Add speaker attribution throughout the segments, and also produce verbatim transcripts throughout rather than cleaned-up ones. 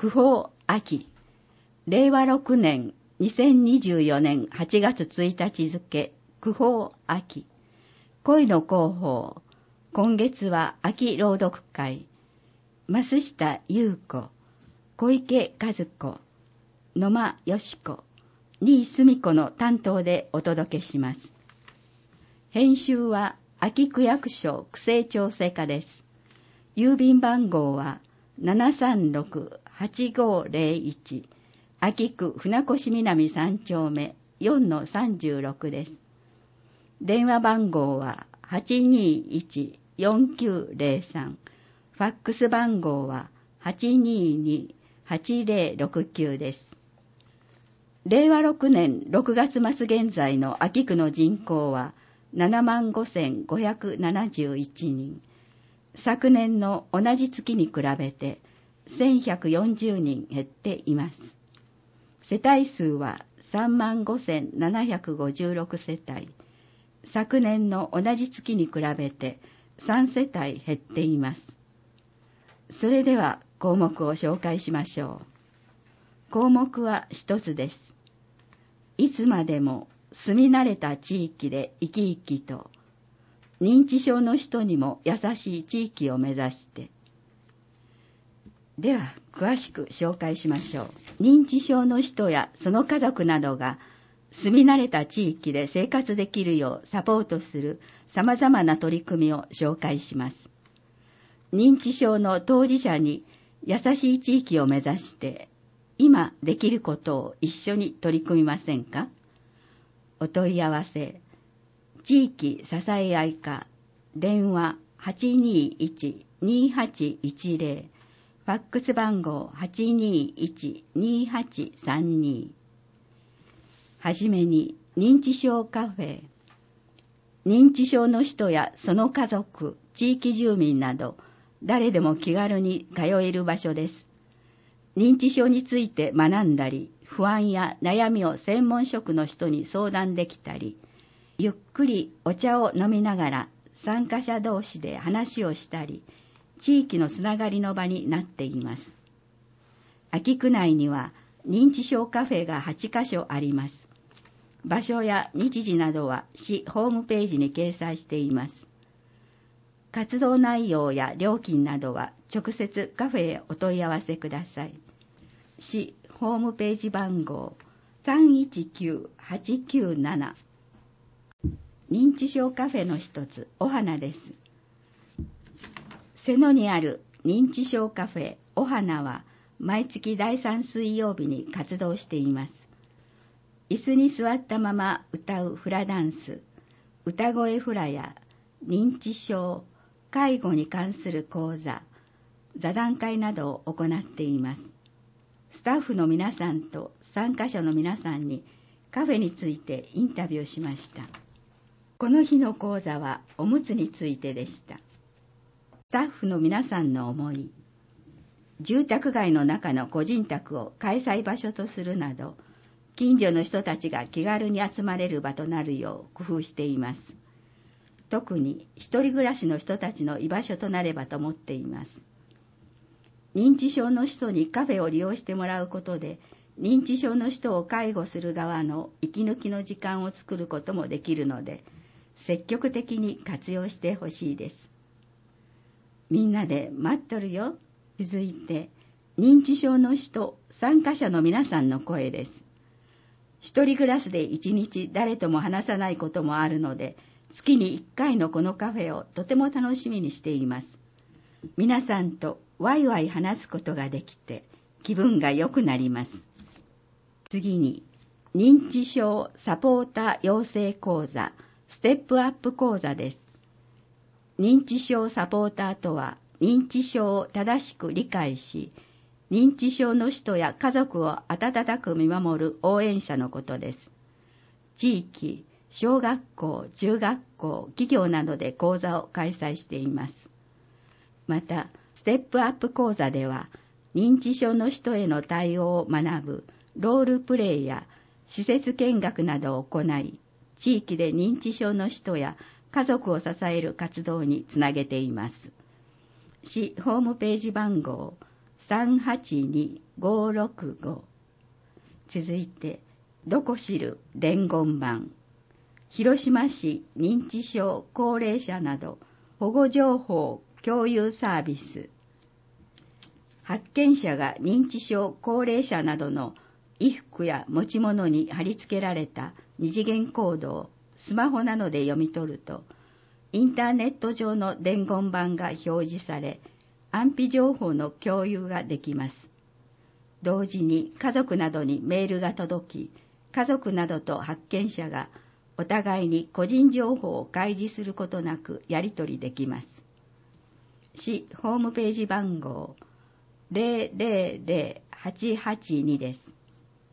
Speaker 1: 九宝秋、れいわろくねんにせんにじゅうよねんはちがつついたち付、九宝秋、恋の広報、今月は秋朗読会、増下優子、小池和子、野間よし子、新澄子の担当でお届けします。編集は秋区役所区政調整課です。郵便番号は ななさんろくはちごぜろいち、秋区船越南さん丁目 よんのさんじゅうろく です。電話番号は はちにいちよんきゅうぜろさん、ファックス番号は はちににはちぜろろくきゅう です。れいわろくねんろくがつ末現在の秋区の人口はななまんごせんごひゃくななじゅういちにん。昨年の同じ月に比べてせんひゃくよんじゅうにん減っています。世帯数はさんまんごせんななひゃくごじゅうろく世帯。昨年の同じ月に比べてさん世帯減っています。それでは項目を紹介しましょう。項目は一つです。いつまでも住み慣れた地域で生き生きと、認知症の人にも優しい地域を目指して。では詳しく紹介しましょう。認知症の人やその家族などが住み慣れた地域で生活できるようサポートするさまざまな取り組みを紹介します。認知症の当事者に優しい地域を目指して今できることを一緒に取り組みませんか？お問い合わせ、地域支え合い課、電話 はちにいちにはちいちぜろ、ファックス番号 はちにいちにはちさんに。はじめに認知症カフェ。認知症の人やその家族、地域住民など誰でも気軽に通える場所です。認知症について学んだり、不安や悩みを専門職の人に相談できたり、ゆっくりお茶を飲みながら参加者同士で話をしたり、地域のつながりの場になっています。秋区内には認知症カフェがはちかしょあります。場所や日時などは市ホームページに掲載しています。活動内容や料金などは直接カフェへお問い合わせください。市ホームページ番号 さんいちきゅうはちきゅうなな。認知症カフェの一つ、お花です。瀬野にある認知症カフェお花は毎月だいさん水曜日に活動しています。椅子に座ったまま歌うフラダンス、歌声フラや認知症、介護に関する講座、座談会などを行っています。スタッフの皆さんと参加者の皆さんにカフェについてインタビューしました。この日の講座はおむつについてでした。スタッフの皆さんの思い、住宅街の中の個人宅を開催場所とするなど、近所の人たちが気軽に集まれる場となるよう工夫しています。特に一人暮らしの人たちの居場所となればと思っています。認知症の人にカフェを利用してもらうことで、認知症の人を介護する側の息抜きの時間を作ることもできるので、積極的に活用してほしいです。みんなで待っとるよ。続いて、認知症の人、参加者の皆さんの声です。一人暮らしで一日誰とも話さないこともあるので、月にいっかいのこのカフェをとても楽しみにしています。皆さんとワイワイ話すことができて気分が良くなります。次に、認知症サポーター養成講座、ステップアップ講座です。認知症サポーターとは、認知症を正しく理解し、認知症の人や家族を温かく見守る応援者のことです。地域、小学校、中学校、企業などで講座を開催しています。また、ステップアップ講座では、認知症の人への対応を学ぶロールプレイや施設見学などを行い、地域で認知症の人や家族を支える活動につなげています。市ホームページ番号 さんはちにごろくご。続いて、どこ知る伝言板。広島市認知症高齢者など保護情報共有サービス。発見者が認知症高齢者などの衣服や持ち物に貼り付けられた二次元コードをスマホなどで読み取ると、インターネット上の伝言板が表示され、安否情報の共有ができます。同時に家族などにメールが届き、家族などと発見者がお互いに個人情報を開示することなくやり取りできます。市ホームページ番号 ゼロゼロゼロはちはちに です。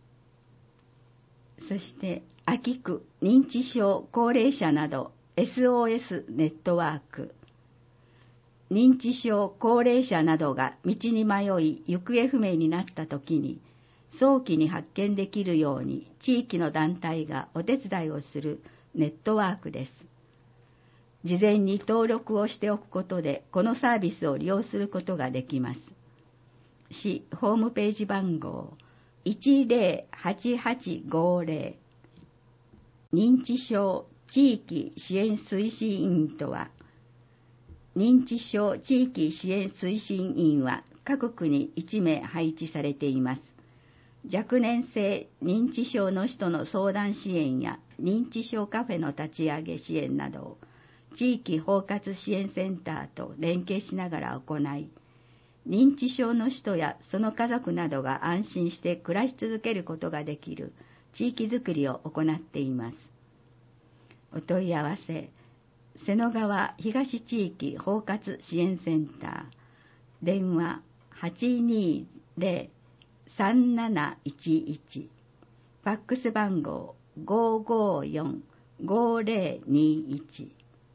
Speaker 1: そして、安芸区認知症高齢者など エスオーエス ネットワーク。認知症高齢者などが道に迷い行方不明になったときに、早期に発見できるように地域の団体がお手伝いをするネットワークです。事前に登録をしておくことでこのサービスを利用することができます。市ホームページ番号いちゼロはちはちごゼロ。認知症地域支援推進員とは、認知症地域支援推進員は各区にいち名配置されています。若年性認知症の人の相談支援や認知症カフェの立ち上げ支援などを地域包括支援センターと連携しながら行い、認知症の人やその家族などが安心して暮らし続けることができる地域づくりを行っています。お問い合わせ、瀬野川東地域包括支援センター、電話はちにゼロ さんなないちいち、ファックス番号ごごよん ごゼロにいち。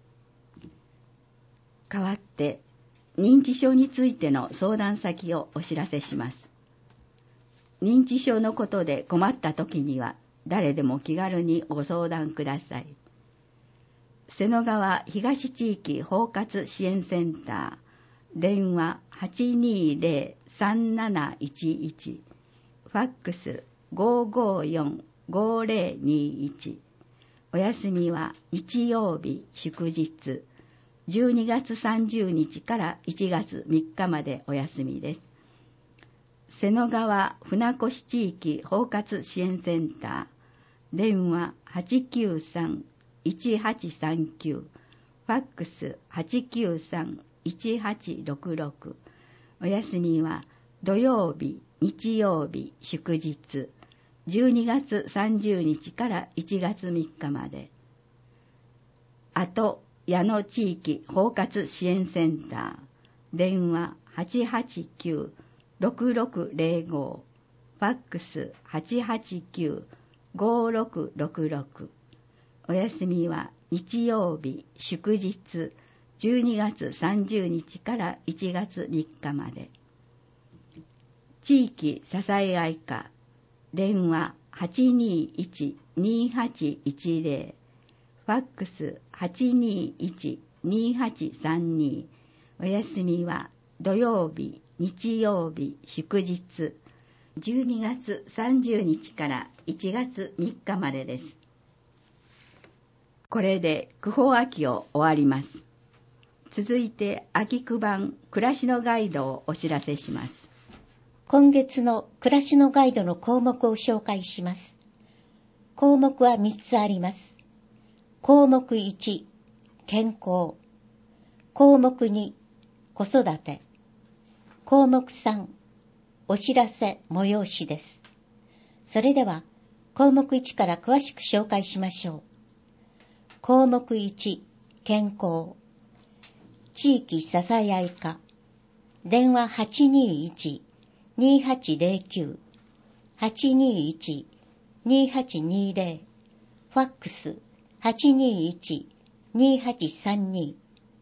Speaker 1: 代わって、認知症についての相談先をお知らせします。認知症のことで困った時には、誰でも気軽にご相談ください。瀬野川東地域包括支援センター、電話はちにゼロ さんなないちいち、ファックスごごよん ごゼロにいち。お休みは日曜日祝日、じゅうにがつさんじゅうにちからいちがつみっかまでお休みです。瀬野川船越地域包括支援センター、電話はちきゅうさん いちはちさんきゅう、ファックスはちきゅうさん いちはちろくろく。お休みは土曜日、日曜日、祝日、じゅうにがつさんじゅうにちからいちがつみっかまで。あと、矢野地域包括支援センター、電話はちはちきゅう ろくろくゼロご、ファックスはちはちきゅう ごろくろくろく。お休みは日曜日、祝日、じゅうにがつさんじゅうにちからいちがつみっかまで。地域支え合い課、電話はちにいち にはちいちゼロ、ファックスはちにいち にはちさんに。お休みは土曜日、日曜日、祝日、じゅうにがつさんじゅうにちからいちがつみっかまでです。これで区報秋を終わります。続いて秋区版暮らしのガイドをお知らせします。
Speaker 2: 今月の暮らしのガイドの項目を紹介します。項目はみっつあります。項目いち、健康。項目に、子育て。項目さん、お知らせ催しです。それでは、項目いちから詳しく紹介しましょう。項目いち、健康。地域支え合い課。電話はちにいち にはちゼロきゅう、はちにいち にはちにゼロ、ファックスはちにいち にはちさんに。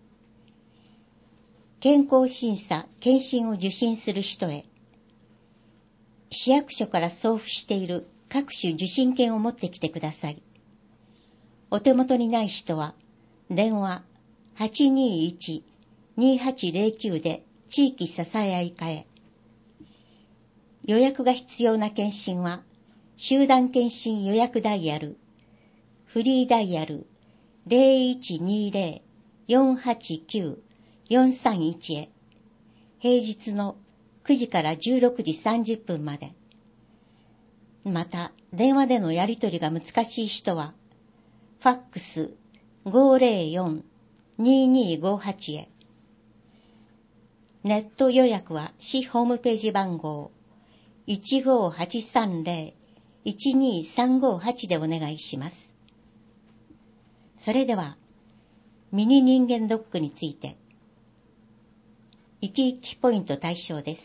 Speaker 2: 健康審査・検診を受診する人へ。市役所から送付している各種受診券を持ってきてください。お手元にない人は、電話はちにいち にはちゼロきゅうで地域支え合い課へ。 予約が必要な検診は、集団検診予約ダイヤル、フリーダイヤル ゼロいちにゼロ よんはちきゅう よんさんいち へ、平日のくじからじゅうろくじさんじゅっぷんまで。また、電話でのやり取りが難しい人は、ファックス ごーぜろよん にーにーごーはち へ。ネット予約は市ホームページ番号 いちごーはちさんゼロ いちにーさんごーはち でお願いします。それでは、ミニ人間ドックについて、生き生きポイント対象です。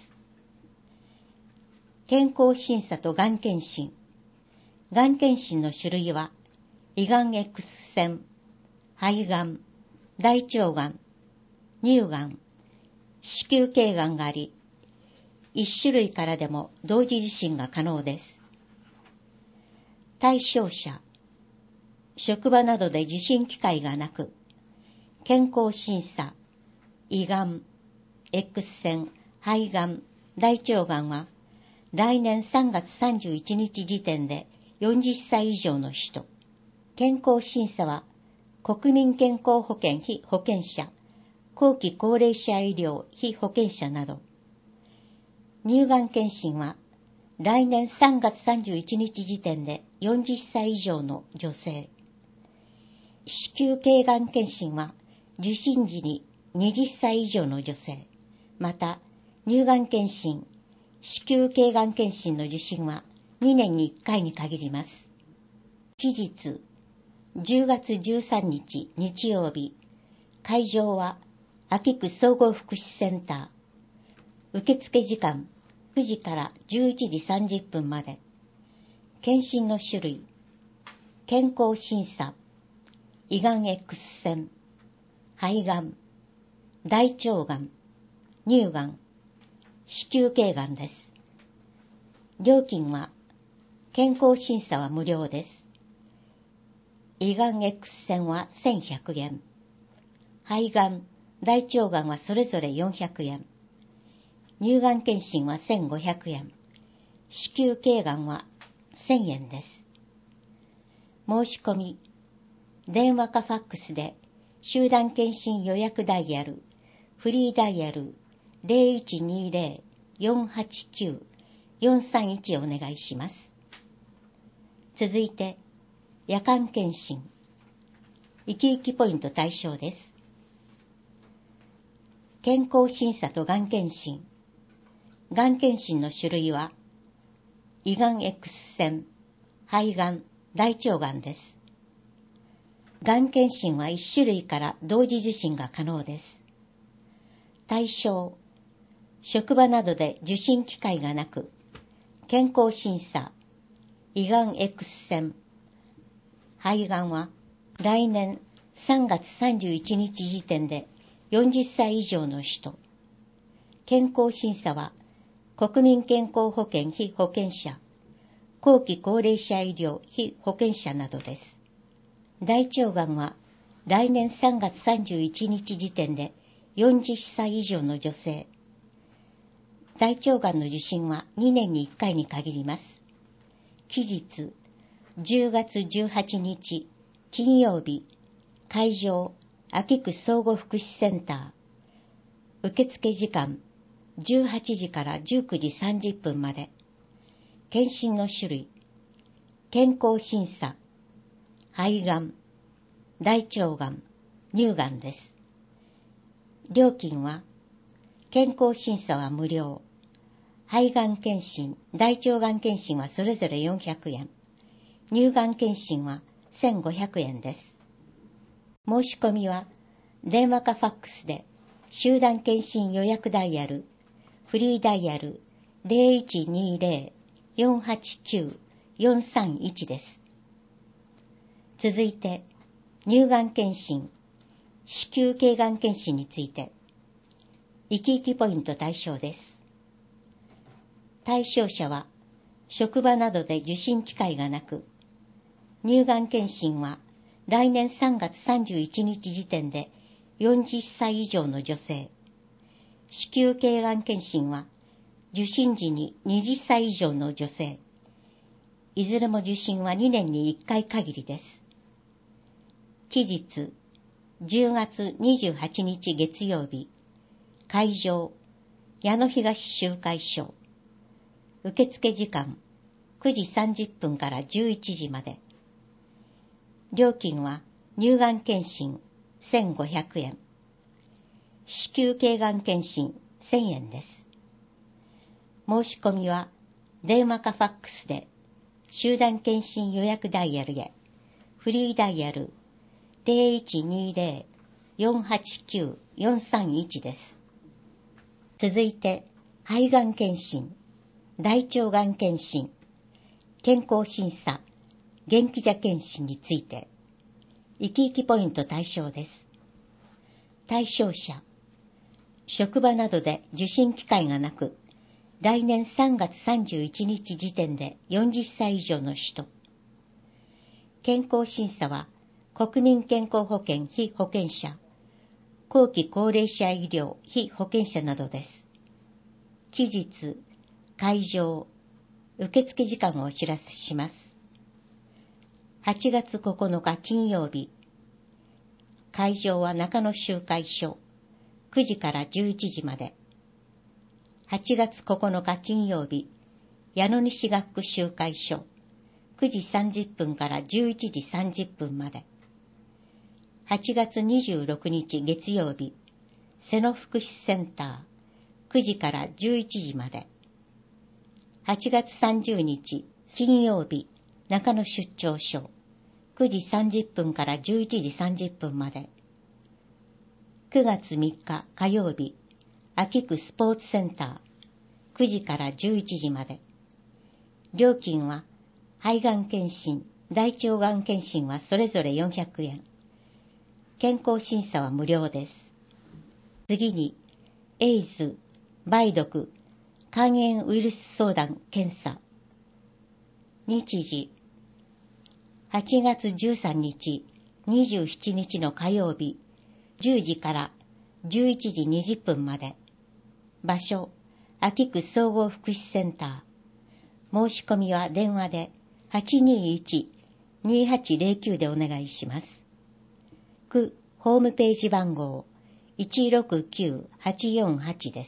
Speaker 2: 健康審査とがん検診。がん検診の種類は、胃がん X 線、肺がん、大腸がん、乳がん、子宮頸がんがあり、一種類からでも同時受診が可能です。対象者、職場などで受診機会がなく、健康審査、胃がん、X 線、肺がん、大腸がんは、来年さんがつさんじゅういちにち時点でよんじゅっさい以上の人。健康審査は、国民健康保険被保険者、後期高齢者医療被保険者など。乳がん検診は、来年さんがつさんじゅういちにち時点でよんじゅっさい以上の女性。子宮頸がん検診は、受診時にはたち以上の女性。また、乳がん検診、子宮頸がん検診の受診はにねんにいっかいに限ります。期日、じゅうがつじゅうさんにち日曜日、会場は秋区総合福祉センター。受付時間くじからじゅういちじさんじゅっぷんまで。検診の種類、健康審査、胃がん X 線、肺がん、大腸がん、乳がん、子宮頸がんです。料金は、健康審査は無料です。胃がん X 線はせんひゃくえん、肺がん、大腸がんはそれぞれよんひゃくえん、乳がん検診はせんごひゃくえん、子宮頸がんはせんえんです。申し込み、電話かファックスで集団検診予約ダイヤル、フリーダイヤル ゼロいちにゼロ よんはちきゅう よんさんいち をお願いします。続いて、夜間検診。生き生きポイント対象です。健康審査とがん検診。がん検診の種類は、胃がん X 線、肺がん、大腸がんです。がん検診はいち種類から同時受診が可能です。対象、職場などで受診機会がなく、健康審査、胃がん X 線、肺がんは来年さんがつさんじゅういちにち時点でよんじゅっさい以上の人。健康審査は国民健康保険被保険者、後期高齢者医療被保険者などです。大腸がんは来年さんがつさんじゅういちにち時点でよんじゅっさい以上の女性。大腸がんの受診はにねんにいっかいに限ります。期日、じゅうがつじゅうはちにち金曜日、会場、秋区総合福祉センター。受付時間、じゅうはちじからじゅうくじさんじゅっぷんまで。検診の種類、健康審査、肺がん、大腸がん、乳がんです。料金は、健康審査は無料、肺がん検診、大腸がん検診はそれぞれよんひゃくえん、乳がん検診はせんごひゃくえんです。申し込みは、電話かファックスで、集団検診予約ダイヤル、フリーダイヤル ゼロいちにゼロ よんはちきゅう よんさんいち です。続いて、乳がん検診、子宮頸がん検診について、生き生きポイント対象です。対象者は、職場などで受診機会がなく、乳がん検診は来年さんがつさんじゅういちにち時点でよんじゅっさい以上の女性。子宮頸がん検診は受診時にはたち以上の女性。いずれも受診はにねんにいっかい限りです。期日、じゅうがつにじゅうはちにち月曜日。会場、矢野東集会所。受付時間、くじさんじゅっぷんからじゅういちじまで。料金は乳がん検診せんごひゃくえん。子宮頸がん検診せんえんです。申し込みは電話かファックスで集団検診予約ダイヤルへ、フリーダイヤル ゼロいちにゼロ よんはちきゅう よんさんいち です。続いて、肺がん検診、大腸がん検診、健康審査、元気者検診について、生き生きポイント対象です。対象者、職場などで受診機会がなく、来年さんがつさんじゅういちにち時点でよんじゅっさい以上の人。健康審査は、国民健康保険被保険者、後期高齢者医療被保険者などです。期日、会場、受付時間をお知らせします。はちがつここのか金曜日。会場は中野集会所、くじからじゅういちじまで。はちがつここのか金曜日、矢野西学区集会所、くじさんじゅっぷんからじゅういちじさんじゅっぷんまで。はちがつにじゅうろくにち月曜日、瀬野福祉センター、くじからじゅういちじまで。はちがつさんじゅうにち金曜日、中野出張所、くじさんじゅっぷんからじゅういちじさんじゅっぷんまで。くがつみっか火曜日、秋区スポーツセンター、くじからじゅういちじまで。料金は、肺がん検診、大腸がん検診はそれぞれよんひゃくえん。健康審査は無料です。次に、エイズ、梅毒、肝炎ウイルス相談検査。日時、はちがつじゅうさんにち、にじゅうしちにちの火曜日、じゅうじからじゅういちじにじゅっぷんまで。場所、秋区総合福祉センター。申し込みは電話で はちにいち にはちゼロきゅう でお願いします。区ホームページ番号 いちろくきゅうはちよんはち です。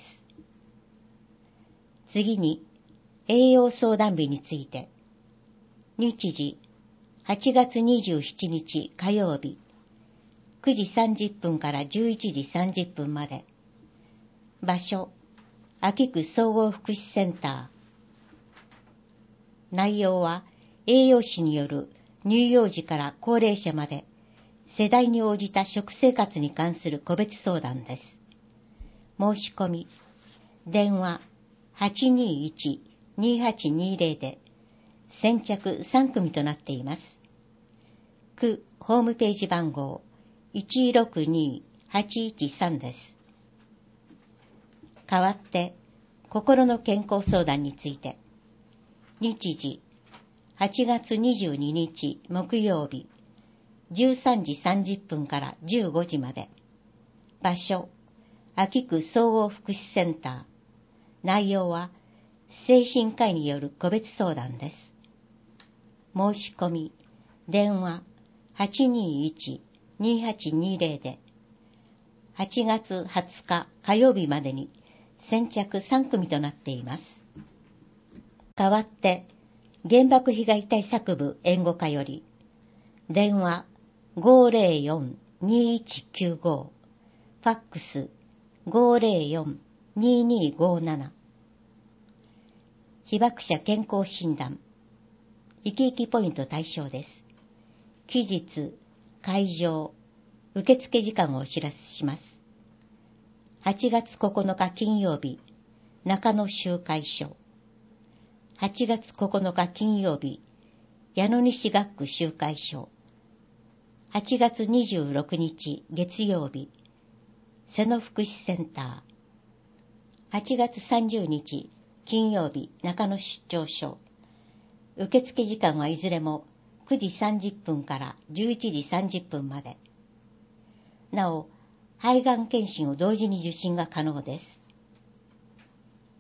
Speaker 2: 次に、栄養相談日について。日時、はちがつにじゅうしちにち火曜日、くじさんじゅっぷんからじゅういちじさんじゅっぷんまで。場所、秋区総合福祉センター。内容は、栄養士による乳幼児から高齢者まで、世代に応じた食生活に関する個別相談です。申し込み、電話 はちにいち にはちにゼロ で、先着さんくみとなっています。区ホームページ番号 いちろくに はちいちさん です。代わって、心の健康相談について。日時、はちがつにじゅうににち木曜日、じゅうさんじさんじゅっぷんからじゅうごじまで。場所、秋区総合福祉センター。内容は、精神科医による個別相談です。申し込み、電話 はちにいち にはちにゼロ で、はちがつはつか火曜日までに先着さんくみとなっています。代わって、原爆被害対策部援護課より、電話 ごゼロよん にいちきゅうご、ファックス ごゼロよん ににごなな。被爆者健康診断、生き生きポイント対象です。期日、会場、受付時間をお知らせします。はちがつここのか金曜日、中野集会所。はちがつここのか金曜日、矢野西学区集会所。はちがつにじゅうろくにち月曜日、瀬野福祉センター。はちがつさんじゅうにち金曜日、中野出張所。受付時間はいずれもくじさんじゅっぷんからじゅういちじさんじゅっぷんまで。なお、肺がん検診を同時に受診が可能です。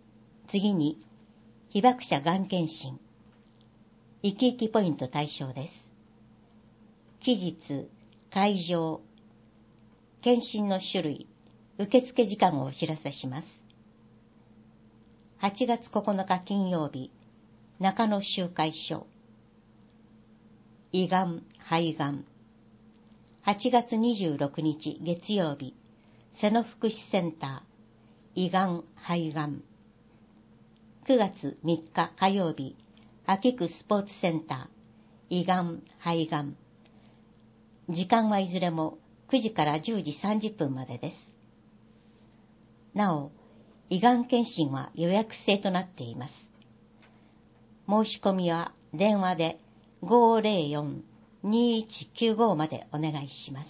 Speaker 2: 次に、被爆者がん検診。生き生きポイント対象です。期日、会場、検診の種類、受付時間をお知らせします。はちがつここのか金曜日、中野集会所。胃がん、肺がん。はちがつにじゅうろくにち月曜日、瀬野福祉センター、胃がん、肺がん。くがつみっか火曜日、秋区スポーツセンター、胃がん、肺がん。時間はいずれもくじからじゅうじさんじゅっぷんまでです。なお、胃がん検診は予約制となっています。申し込みは電話で ごーぜろよん にーいちきゅうご までお願いします。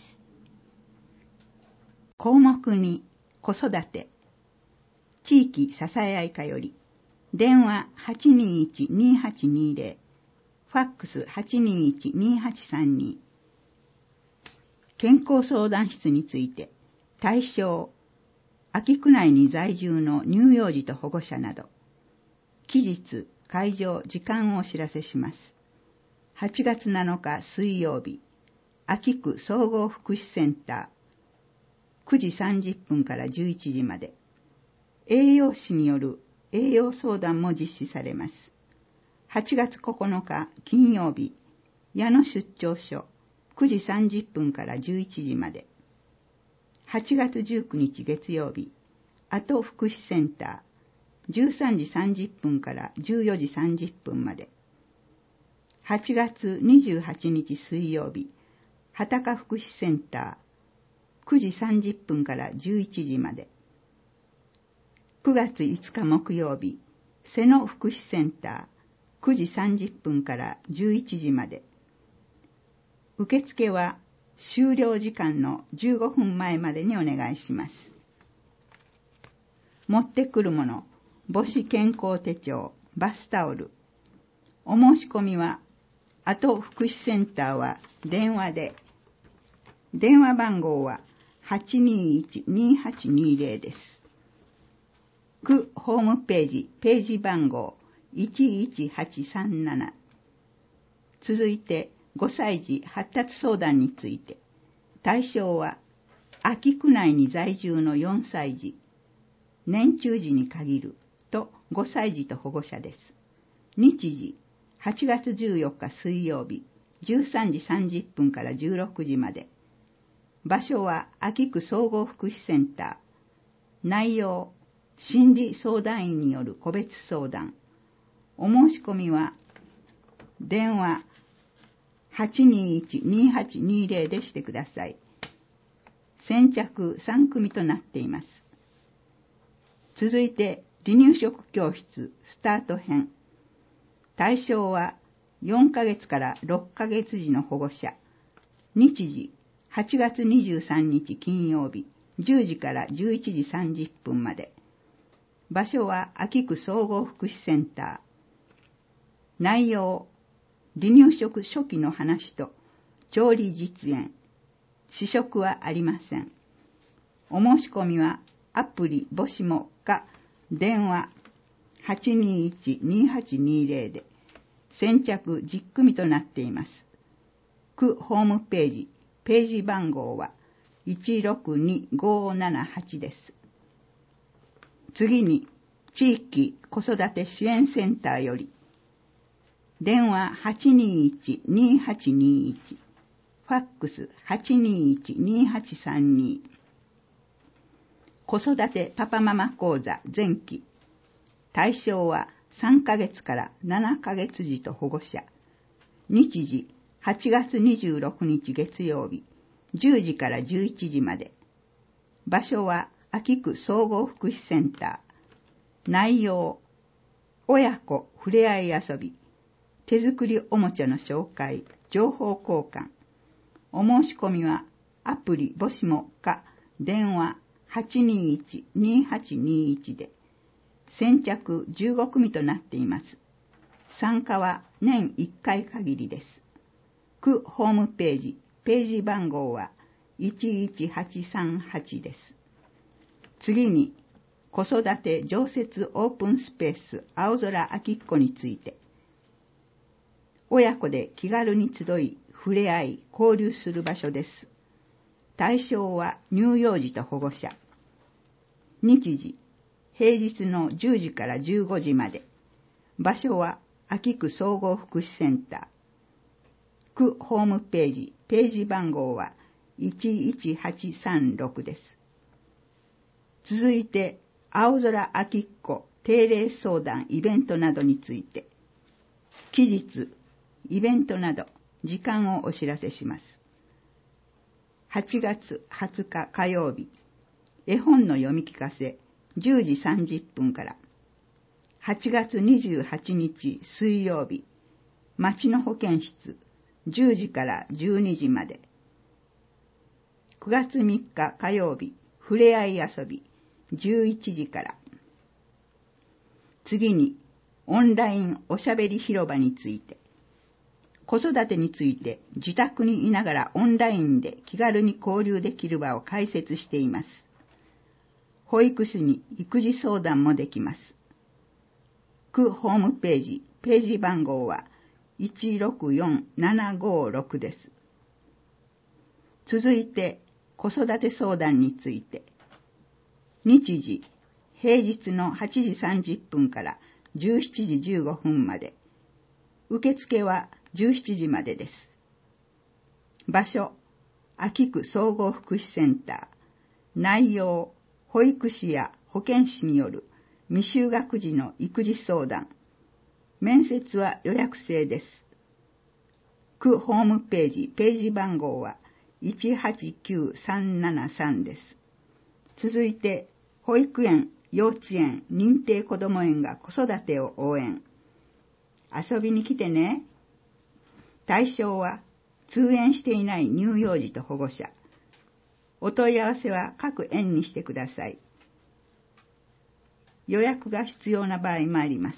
Speaker 1: 項目に子育て地域支え合い課より電話 はちにーいち にーはちにーぜろ ファックス はちにーいち にーはちさんに 健康相談室について対象秋区内に在住の乳幼児と保護者など期日会場時間をお知らせします。はちがつなのか水曜日秋区総合福祉センターくじさんじゅっぷんからじゅういちじまで栄養士による栄養相談も実施されます。はちがつここのか金曜日矢野出張所くじさんじゅっぷんからじゅういちじまではちがつじゅうくにち月曜日阿戸福祉センターじゅうさんじさんじゅっぷんからじゅうよじさんじゅっぷんまではちがつにじゅうはちにち水曜日畑中福祉センターくじさんじゅっぷんからじゅういちじまでくがついつか木曜日瀬野福祉センターくじさんじゅっぷんからじゅういちじまで受付は終了時間のじゅうごふんまえまでにお願いします。持ってくるもの母子健康手帳バスタオルお申し込みは阿戸福祉センターは電話で電話番号は はちにーいち にーはちにーぜろ です。区ホームページページ番号いちいちはちさんなな続いてごさい児発達相談について対象は秋区内に在住のよんさい児年中児に限るとごさい児と保護者です。日時はちがつじゅうよっか水曜日じゅうさんじさんじゅっぷんからじゅうろくじまで場所は秋区総合福祉センター内容心理相談員による個別相談お申し込みは電話 はちにーいち にーはちにーぜろ でしてください。先着さんくみとなっています。続いて離乳食教室スタート編対象はよんかげつからろっかげつ児の保護者日時はちがつにじゅうさんにち金曜日じゅうじからじゅういちじさんじゅっぷんまで場所は秋区総合福祉センター内容離乳食初期の話と調理実演試食はありません。お申し込みはアプリ母子もか電話 はちにーいち にーはちにーぜろ で先着じゅっくみとなっています。区ホームページページ番号はいちろくにごーななはちです。次に地域子育て支援センターより電話 はちにーいち にーはちにーいち ファックス はちにーいち にーはちさんに 子育てパパママ講座前期対象はさんかげつからななかげつ児と保護者日時はちがつにじゅうろくにち月曜日じゅうじからじゅういちじまで場所は秋区総合福祉センター内容親子ふれあい遊び手作りおもちゃの紹介情報交換お申し込みはアプリ母子もか電話 はちにーいち にーはちにーいち で先着じゅうごくみとなっています。参加は年いっかい限りです。区ホームページページ番号はいちいちはちさんはちです。次に
Speaker 3: 子育て常設オープンスペース青空あきっこについて、親子で気軽に集い、触れ合い、交流する場所です。対象は乳幼児と保護者。日時、平日のじゅうじからじゅうごじまで。場所は秋区総合福祉センター。区ホームページ、ページ番号はいちいちはちさんろくです。続いて、青空あきっこ定例相談イベントなどについて、期日、イベントなど、時間をお知らせします。はちがつはつか火曜日、絵本の読み聞かせじゅうじさんじゅっぷんから、はちがつにじゅうはちにち水曜日、町の保健室じゅうじからじゅうにじまで、くがつみっか火曜日、ふれあい遊びじゅういちじから、次にオンラインおしゃべり広場について、子育てについて自宅にいながらオンラインで気軽に交流できる場を開設しています。保育士に育児相談もできます。区ホームページ、ページ番号はいちろくよんななごろくです。続いて子育て相談について、日時、平日のはちじさんじゅっぷんからじゅうしちじじゅうごふんまで、受付はじゅうしちじまでです。場所、秋区総合福祉センター。内容、保育士や保健師による未就学児の育児相談。面接は予約制です。区ホームページ、ページ番号はいちはちきゅうさんななさんです。続いて、保育園、幼稚園、認定こども園が子育てを応援。遊びに来てね。対象は通園していない乳幼児と保護者。お問い合わせは各園にしてください。予約が必要な場合もあります。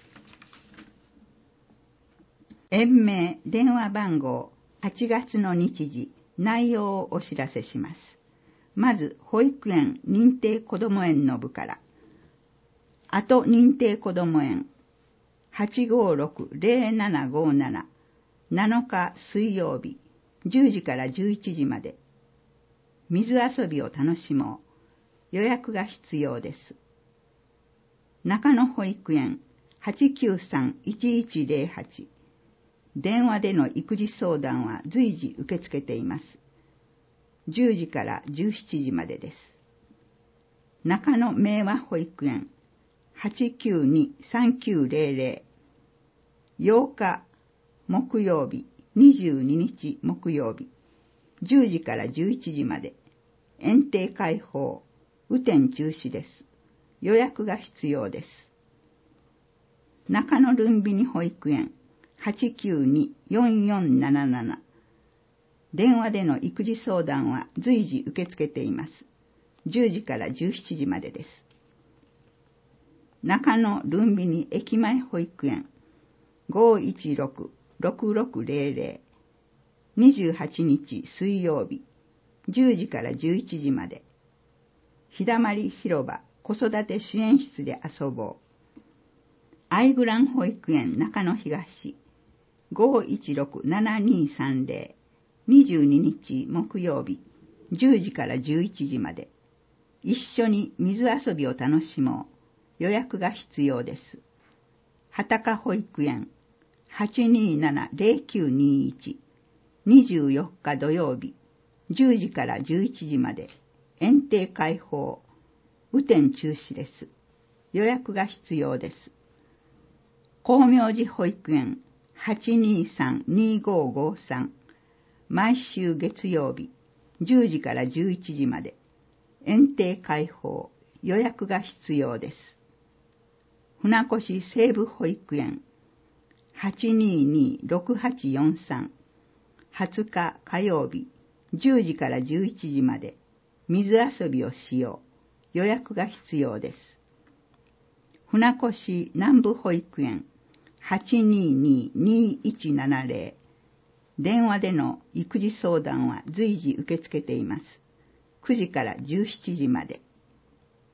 Speaker 3: 園名、電話番号、はちがつの日時、内容をお知らせします。まず、保育園認定こども園の部から。あと認定こども園、はちごろくぜろななごなな、なのか水曜日、じゅうじからじゅういちじまで。水遊びを楽しもう。予約が必要です。中野保育園 はちきゅうさんいちいちぜろはち。電話での育児相談は随時受け付けています。じゅうじからじゅうしちじまでです。中野明和保育園 はちきゅうにさんきゅうぜろぜろ。ようか木曜日、にじゅうににち木曜日、じゅうじからじゅういちじまで、園庭開放、雨天中止です。予約が必要です。中野ルンビニ保育園 はちきゅうによんよんなななな。電話での育児相談は随時受け付けています。じゅうじからじゅうしちじまでです。中野ルンビニ駅前保育園ごいちろくろくろくぜろぜろ。にじゅうはちにち水曜日、じゅうじからじゅういちじまで。日だまり広場子育て支援室で遊ぼう。アイグラン保育園中野東ごいちろくななにさんぜろ。にじゅうににち木曜日、じゅうじからじゅういちじまで。一緒に水遊びを楽しもう。予約が必要です。畑保育園はちにーななぜろきゅうにいち。にじゅうよっか土曜日、じゅうじからじゅういちじまで。園庭開放、雨天中止です。予約が必要です。光明寺保育園はちにーさんにーごーごーさん。毎週月曜日、じゅうじからじゅういちじまで。園庭開放、予約が必要です。船越西部保育園はちにーにーろくはちよんさん。はつか火曜日、じゅうじからじゅういちじまで。水遊びをしよう。予約が必要です。船越南部保育園はちにーにーにーいちななぜろ。電話での育児相談は随時受け付けています。くじからじゅうしちじまで。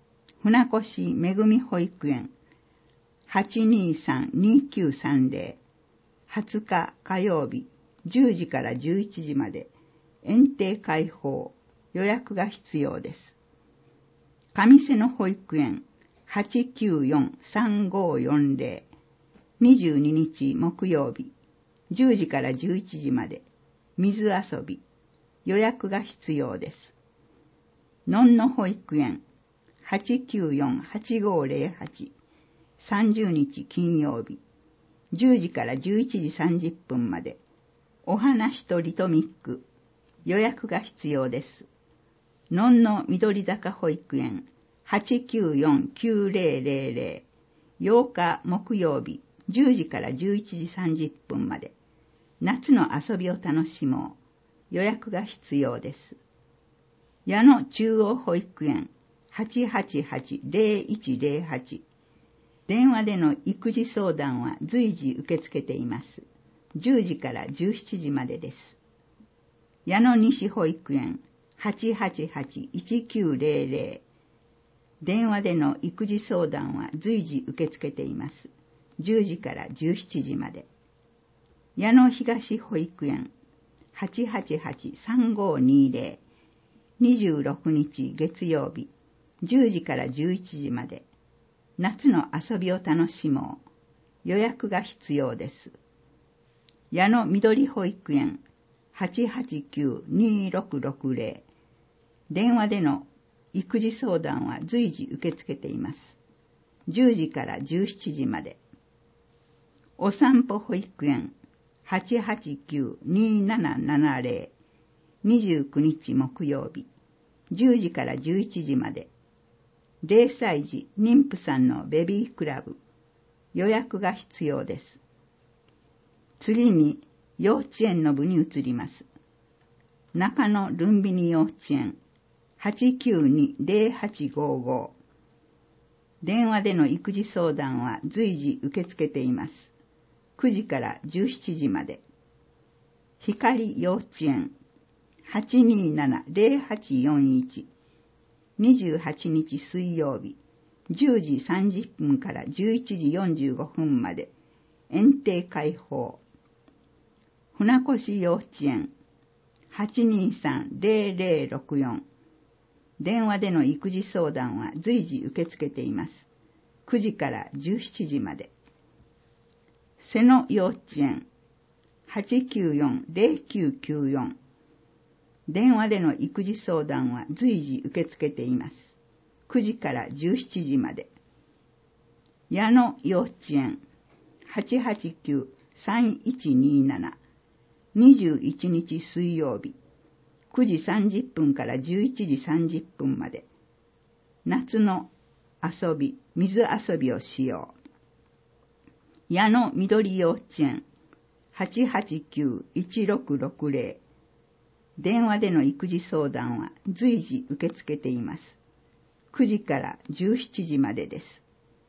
Speaker 3: 船越めぐみ保育園 はちにさんにきゅうさんぜろ はつか火曜日じゅうじからじゅういちじまで園庭開放、予約が必要です。上瀬野保育園 はちきゅうよんさんごよんぜろ にじゅうににち木曜日じゅうじからじゅういちじまで水遊び、予約が必要です。のんの保育園 はちきゅうよんはちごぜろはち さんじゅうにち金曜日じゅうじからじゅういちじさんじゅっぷんまでお話とリトミック、予約が必要です。のんの緑坂保育園 はちきゅうよんきゅうぜろぜろぜろ ようか木曜日じゅうじからじゅういちじさんじゅっぷんまで夏の遊びを楽しもう、予約が必要です。矢野中央保育園 はちはちはちぜろいちぜろはち 電話での育児相談は随時受け付けています。じゅうじからじゅうしちじまでです。矢野西保育園 はちはちはちいちきゅうぜろぜろ 電話での育児相談は随時受け付けています。じゅうじからじゅうしちじまで。矢野東保育園 はちはちはちさんごにぜろ にじゅうろくにち月曜日じゅうじからじゅういちじまで夏の遊びを楽しもう、予約が必要です。矢野緑保育園 はちはちきゅうにろくろくぜろ 電話での育児相談は随時受け付けています。じゅうじからじゅうしちじまで。お散歩保育園 はちはちきゅうにななななぜろ にじゅうくにち木曜日じゅうじからじゅういちじまでぜろさい児妊婦さんのベビークラブ、予約が必要です。次に幼稚園の部に移ります。中野ルンビニ幼稚園 はちきゅうにぜろはちごご 電話での育児相談は随時受け付けています。くじからじゅうしちじまで。光幼稚園 はちにななぜろはちよんいち にじゅうはちにち水曜日じゅうじさんじゅっぷんからじゅういちじよんじゅうごふんまで園庭開放。船越幼稚園 はちにさんぜろぜろろくよん 電話での育児相談は随時受け付けています。くじからじゅうしちじまで。瀬野幼稚園 はちきゅうよんぜろきゅうきゅうよん 電話での育児相談は随時受け付けています。くじからじゅうしちじまで。矢野幼稚園 はちはちきゅうさんいちになな にじゅういちにち水曜日くじさんじゅっぷんからじゅういちじさんじゅっぷんまで夏の遊び、水遊びをしよう。矢野緑幼稚園 はちはちきゅういちろくろくぜろ 電話での育児相談は随時受け付けています。くじからじゅうしちじまでです。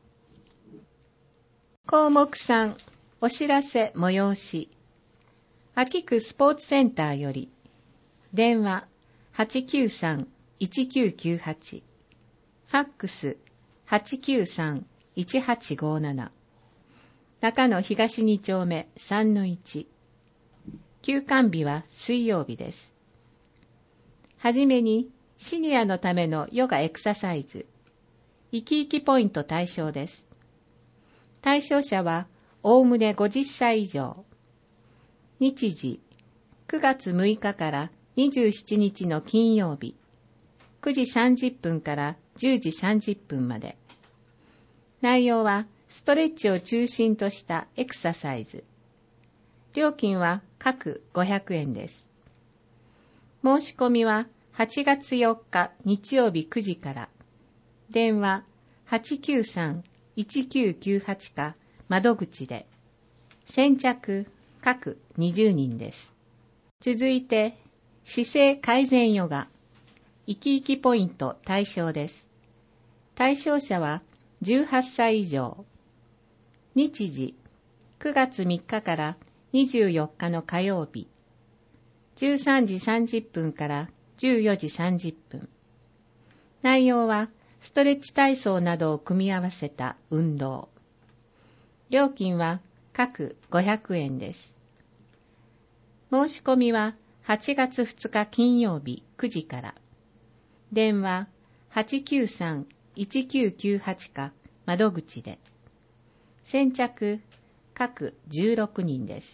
Speaker 4: 項目さん、お知らせ催し。秋区スポーツセンターより、電話 はちきゅうさんいちきゅうきゅうはち、ファックス はちきゅうさんいちはちごなな、中野東に丁目 さんのいち、休館日は水曜日です。はじめに、シニアのためのヨガエクササイズ、生き生きポイント対象です。対象者は、おおむねごじゅっさい以上。日時、くがつむいかからにじゅうしちにちの金曜日、くじさんじゅっぷんからじゅうじさんじゅっぷんまで。内容は、ストレッチを中心としたエクササイズ。料金は各ごひゃくえんです。申し込みははちがつよっか日曜日くじから。電話 はちきゅうさんいちきゅうきゅうはち か窓口で。先着各にじゅうにんです。続いて、姿勢改善ヨガ、生き生きポイント対象です。対象者はじゅうはっさい以上。日時、くがつみっかからにじゅうよっかの火曜日、じゅうさんじさんじゅっぷんからじゅうよじさんじゅっぷん。内容は、 ストレッチ体操などを組み合わせた運動。料金は各ごひゃくえんです。申し込みははちがつふつか金曜日くじから。電話 はちきゅうさん いちきゅうきゅうはち か窓口で。先着各じゅうろくにんです。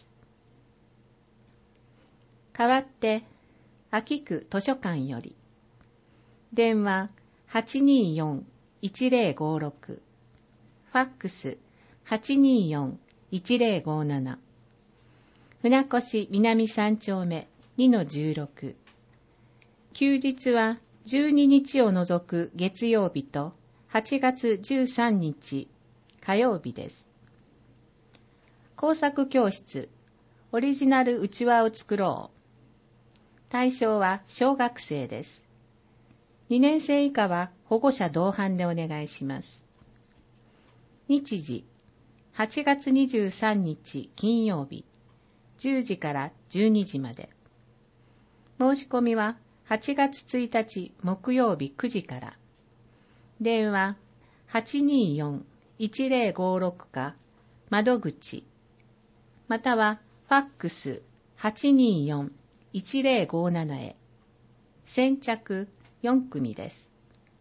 Speaker 4: 代わって秋区図書館より。電話 はちにーよん いちぜろごろく、ファックス はちにーよん いちぜろごなな、船越南さん丁目 にのじゅうろく。休日はじゅうににちを除く月曜日とはちがつじゅうさんにち火曜日です。工作教室、オリジナルうちわを作ろう。対象は小学生です。にねんせい以下は保護者同伴でお願いします。日時、はちがつにじゅうさんにち金曜日、じゅうじからじゅうにじまで。申し込みははちがつついたち木曜日くじから。電話 はちにーよん いちぜろごろく か窓口、またはファックス はちにーよん いちぜろごなな へ。先着よんくみです。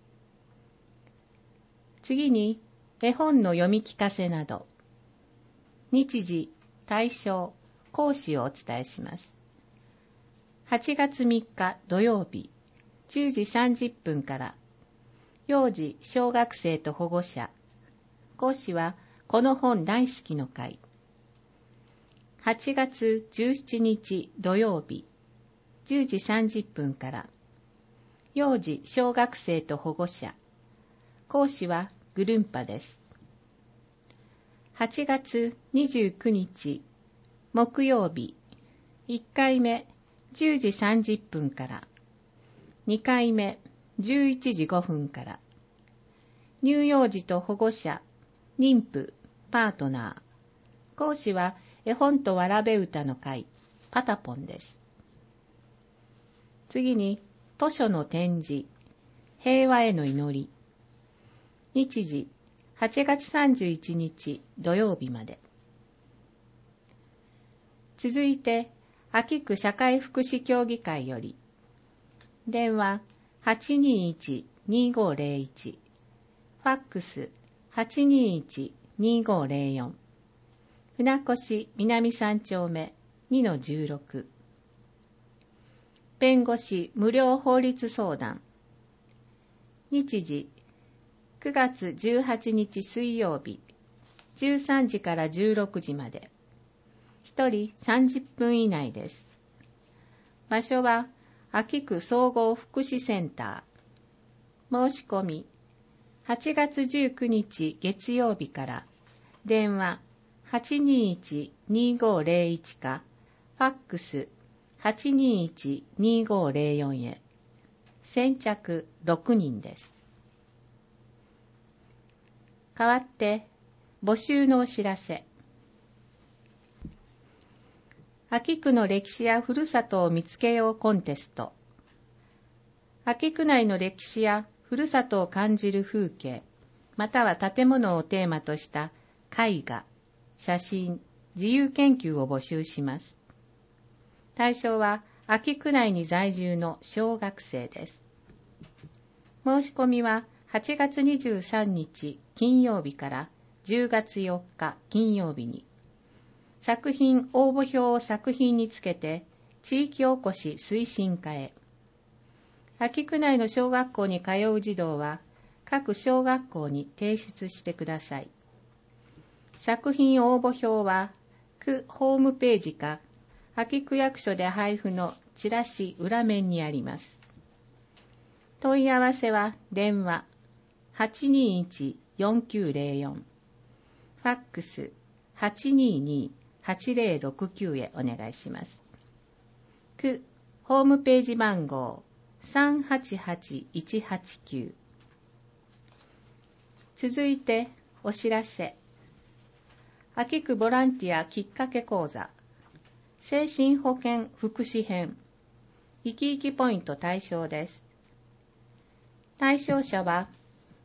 Speaker 4: 次に絵本の読み聞かせなど、日時、対象、講師をお伝えします。はちがつみっか土曜日、じゅうじさんじゅっぷんから、幼児小学生と保護者、講師はこの本大好きの会。はちがつじゅうしちにち土曜日、じゅうじさんじゅっぷんから、幼児小学生と保護者、講師はグルンパです。はちがつにじゅうくにち木曜日、いっかいめじゅうじさんじゅっぷんから、にかいめじゅういちじごふんから、乳幼児と保護者、妊婦、パートナー、講師は絵本とわらべ歌の会、パタポンです。次に、図書の展示、平和への祈り。日時、はちがつさんじゅういちにち土曜日まで。続いて、秋区社会福祉協議会より、電話 はちにーいち にーごーぜろいち、ファックス はちにーいち にーごーぜろよん、船越南さん丁目 にのじゅうろく。弁護士無料法律相談。日時、くがつじゅうはちにち水曜日、じゅうさんじからじゅうろくじまで。ひとりさんじゅっぷん以内です。場所は、秋区総合福祉センター。申し込み、はちがつじゅうくにち月曜日から、電話 はちにーいち にーごーぜろいち か、ファックスはちにーいち にーごーぜろよん へ。先着ろくにんです。代わって、募集のお知らせ。秋区の歴史やふるさとを見つけようコンテスト。秋区内の歴史やふるさとを感じる風景、または建物をテーマとした絵画、写真、自由研究を募集します。対象は秋区内に在住の小学生です。申し込みははちがつにじゅうさんにち金曜日からじゅうがつよっか金曜日に、作品応募票を作品につけて地域おこし推進課へ。秋区内の小学校に通う児童は各小学校に提出してください。作品応募票は区ホームページか秋区役所で配布のチラシ裏面にあります。問い合わせは電話 はちにーいち よんきゅうぜろよん、ファックス はちにーにー はちぜろろくきゅう へお願いします。区ホームページ番号 さんはちはちいちはちきゅう。続いてお知らせ。秋区ボランティアきっかけ講座、精神保健福祉編、生き生きポイント対象です。対象者は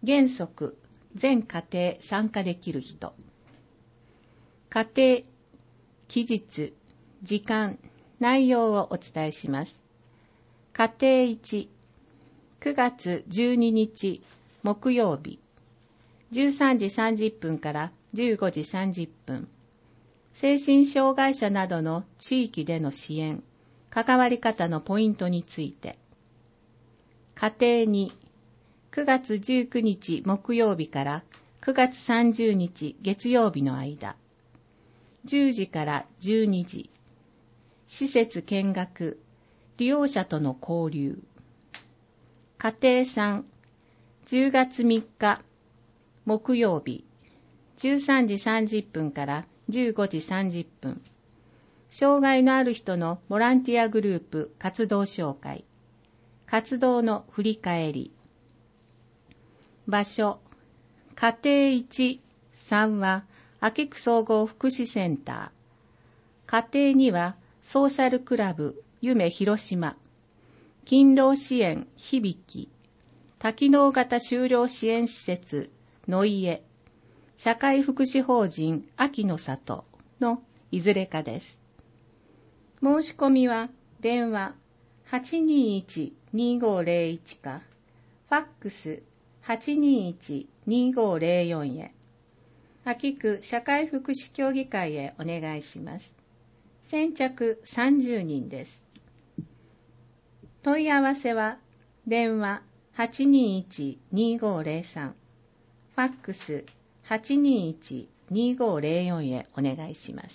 Speaker 4: 原則、全家庭参加できる人。家庭、期日、時間、内容をお伝えします。家庭いち、くがつじゅうににち木曜日、じゅうさんじさんじゅっぷんからじゅうごじさんじゅっぷん。精神障害者などの地域での支援、関わり方のポイントについて。家庭に、くがつじゅうくにち木曜日からくがつさんじゅうにち月曜日の間、じゅうじからじゅうにじ、施設見学、利用者との交流。家庭さん、じゅうがつみっか木曜日、じゅうさんじさんじゅっぷんからじゅうごじさんじゅっぷん。障害のある人のボランティアグループ活動紹介。活動の振り返り。場所。家庭いち、さんは、秋久総合福祉センター。家庭には、ソーシャルクラブ、夢広島。勤労支援、響き。多機能型就労支援施設、の家。社会福祉法人、秋の里のいずれかです。申し込みは、電話 はちにいちにごぜろいち か、ファックス はちにいちにごぜろよん へ。秋区社会福祉協議会へお願いします。先着さんじゅうにんです。問い合わせは、電話 はちにいちにごぜろさん、ファックス はちにいちにごぜろよん へお願いします。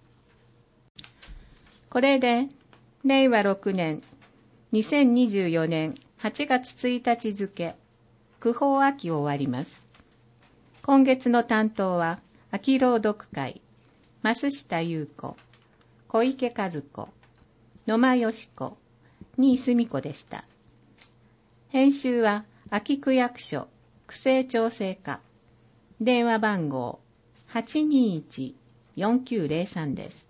Speaker 4: これで、れいわろくねん、にせんにじゅうよねんはちがつついたち付、区報秋を終わります。今月の担当は、秋朗読会、増下優子、小池和子、野間よし子、新澄子でした。編集は、秋区役所、区政調整課、電話番号 はちにいちよんきゅうぜろさん です。